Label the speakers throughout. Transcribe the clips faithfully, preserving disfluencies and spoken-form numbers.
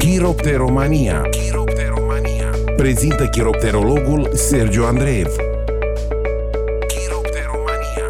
Speaker 1: Chiropteromania. Chiropteromania. Prezintă chiropterologul Sergiu Andreev. Chiropteromania.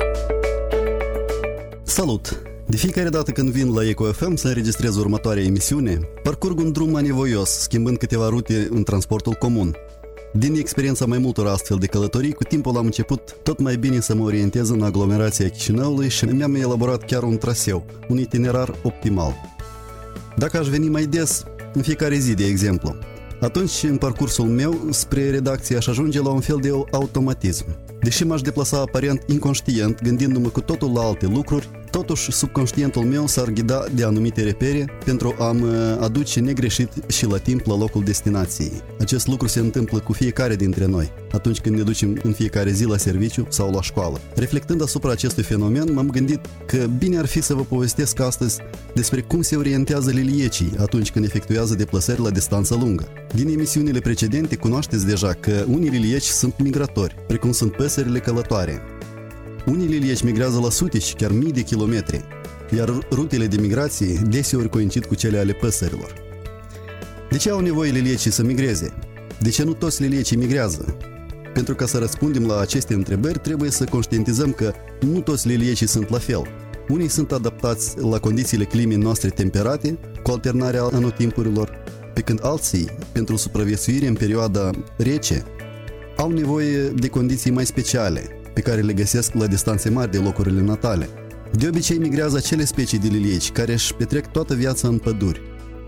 Speaker 2: Salut! De fiecare dată când vin la Eco F M să înregistrez următoarea emisiune, parcurg un drum anevoios, schimbând câteva rute în transportul comun. Din experiența mai multor astfel de călătorii, cu timpul am început tot mai bine să mă orientez în aglomerația Chișinăului și mi-am elaborat chiar un traseu, un itinerar optimal. Dacă aș veni mai des, în fiecare zi, de exemplu, atunci, în parcursul meu spre redacție, aș ajunge la un fel de automatism. Deși m-aș deplasa aparent inconștient, gândindu-mă cu totul la alte lucruri, totuși subconștientul meu s-ar ghida de anumite repere pentru a mă aduce negreșit și la timp la locul destinației. Acest lucru se întâmplă cu fiecare dintre noi, atunci când ne ducem în fiecare zi la serviciu sau la școală. Reflectând asupra acestui fenomen, m-am gândit că bine ar fi să vă povestesc astăzi despre cum se orientează liliecii atunci când efectuează deplasări la distanță lungă. Din emisiunile precedente cunoașteți deja că unii lilieci sunt migratori, precum sunt păsările călătoare. Unii lilieci migrează la sute și chiar mii de kilometri, iar rutele de migrație deseori coincid cu cele ale păsărilor. De ce au nevoie liliecii să migreze? De ce nu toți liliecii migrează? Pentru ca să răspundem la aceste întrebări, trebuie să conștientizăm că nu toți liliecii sunt la fel. Unii sunt adaptați la condițiile climei noastre temperate, cu alternarea anotimpurilor, pe când alții, pentru supraviețuire în perioada rece, au nevoie de condiții mai speciale, pe care le găsesc la distanțe mari de locurile natale. De obicei migrează acele specii de lilieci care își petrec toată viața în păduri.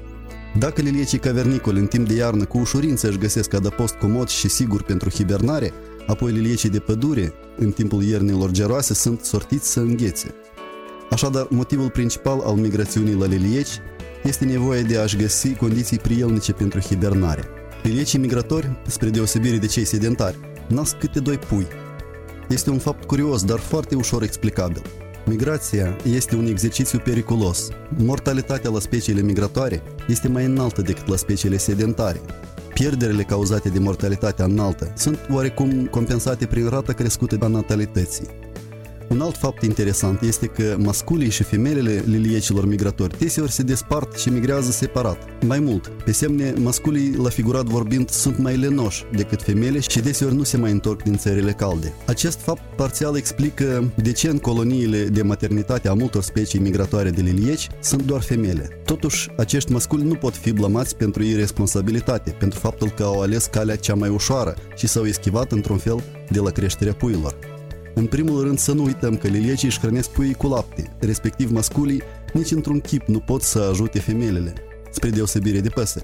Speaker 2: Dacă liliecii cavernicoli în timp de iarnă cu ușurință își găsesc adăpost comod și sigur pentru hibernare, apoi liliecii de pădure, în timpul iernilor geroase, sunt sortiți să înghețe. Așadar, motivul principal al migrațiunii la lilieci este nevoia de a-și găsi condiții prielnice pentru hibernare. Liliecii migratori, spre deosebire de cei sedentari, nasc câte doi pui. Este un fapt curios, dar foarte ușor explicabil. Migrația este un exercițiu periculos. Mortalitatea la speciile migratoare este mai înaltă decât la speciile sedentare. Pierderile cauzate de mortalitatea înaltă sunt oarecum compensate prin rata crescută a natalității. Un alt fapt interesant este că masculii și femelele liliecilor migratori deseori se despart și migrează separat. Mai mult, pe semne, masculii, la figurat vorbind, sunt mai lenoși decât femele și deseori nu se mai întorc din țările calde. Acest fapt parțial explică de ce în coloniile de maternitate a multor specii migratoare de lilieci sunt doar femele. Totuși, acești masculi nu pot fi blamați pentru irresponsabilitate, pentru faptul că au ales calea cea mai ușoară și s-au eschivat într-un fel de la creșterea puilor. În primul rând să nu uităm că liliecii își hrănesc puii cu lapte, respectiv masculii nici într-un chip nu pot să ajute femelele, spre deosebire de păsări.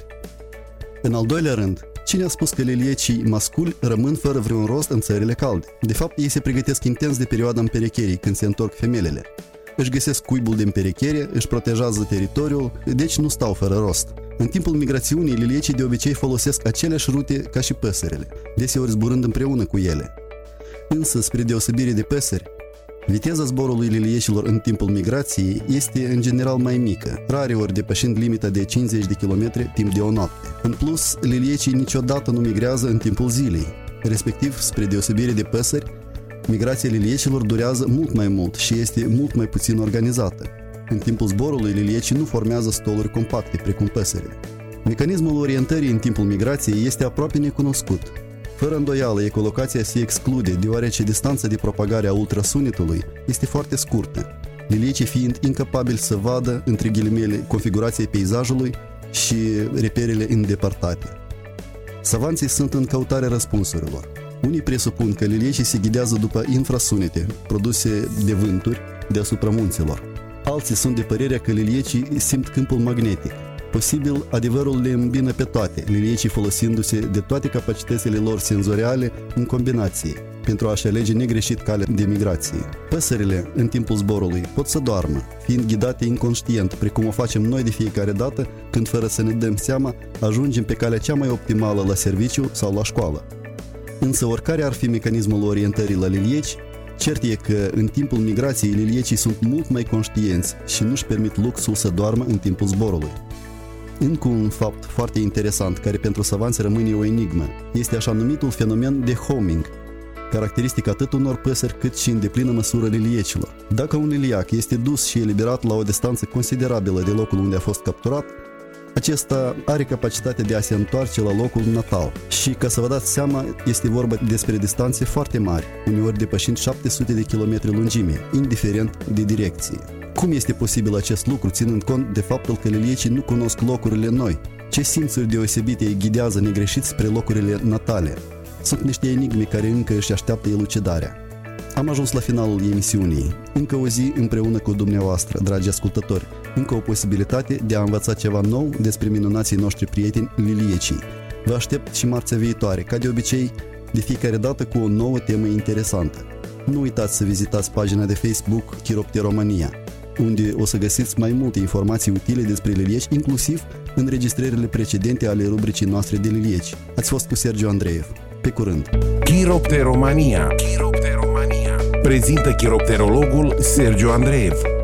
Speaker 2: În al doilea rând, cine a spus că liliecii masculi rămân fără vreun rost în țările calde? De fapt, ei se pregătesc intens de perioada împerecherii, când se întorc femelele. Își găsesc cuibul de împerechere, își protejează teritoriul, deci nu stau fără rost. În timpul migrațiunii, liliecii de obicei folosesc aceleași rute ca și păsările, deseori zburând împreună cu ele. Însă, spre deosebire de păsări, viteza zborului liliecilor în timpul migrației este în general mai mică, rareori depășind limita de cincizeci de kilometri timp de o noapte. În plus, liliecii niciodată nu migrează în timpul zilei, respectiv, spre deosebire de păsări, migrația liliecilor durează mult mai mult și este mult mai puțin organizată. În timpul zborului, liliecii nu formează stoluri compacte, precum păsările. Mecanismul orientării în timpul migrației este aproape necunoscut. Fără îndoială, ecolocația se exclude, deoarece distanța de propagare a ultrasunetului este foarte scurtă, liliecii fiind incapabili să vadă, între ghilimele, configurația peisajului și reperele îndepărtate. Savanții sunt în căutarea răspunsurilor. Unii presupun că liliecii se ghidează după infrasunete produse de vânturi deasupra munților. Alții sunt de părerea că liliecii simt câmpul magnetic. Posibil, adevărul le îmbină pe toate, liliecii folosindu-se de toate capacitățile lor senzoriale în combinație, pentru a-și alege negreșit calea de migrație. Păsările, în timpul zborului, pot să doarmă, fiind ghidate inconștient, precum o facem noi de fiecare dată, când fără să ne dăm seama, ajungem pe calea cea mai optimală la serviciu sau la școală. Însă, oricare ar fi mecanismul orientării la lilieci, cert e că, în timpul migrației, liliecii sunt mult mai conștienți și nu-și permit luxul să doarmă în timpul zborului. Încă un fapt foarte interesant, care pentru savanți rămâne o enigmă, este așa numitul fenomen de homing, caracteristic atât unor păsări cât și în deplină măsură liliecilor. Dacă un liliac este dus și eliberat la o distanță considerabilă de locul unde a fost capturat, Acesta are capacitatea de a se întoarce la locul natal și, ca să vă dați seama, este vorba despre distanțe foarte mari, uneori depășind șapte sute de kilometri lungime, indiferent de direcție. Cum este posibil acest lucru, ținând cont de faptul că liliecii nu cunosc locurile noi? Ce simțuri deosebite îi ghidează negreșit spre locurile natale? Sunt niște enigme care încă își așteaptă elucidarea. Am ajuns la finalul emisiunii. Încă o zi împreună cu dumneavoastră, dragi ascultători. Încă o posibilitate de a învăța ceva nou despre minunații noștri prieteni liliecii. Vă aștept și marțea viitoare, ca de obicei, de fiecare dată cu o nouă temă interesantă. Nu uitați să vizitați pagina de Facebook Chiropteromania, unde o să găsiți mai multe informații utile despre lilieci, inclusiv înregistrările precedente ale rubricii noastre de lilieci. Ați fost cu Sergiu Andreev. Pe curând!
Speaker 1: Chiropteromania. Chiropteromania. Prezintă chiropterologul Sergiu Andreev.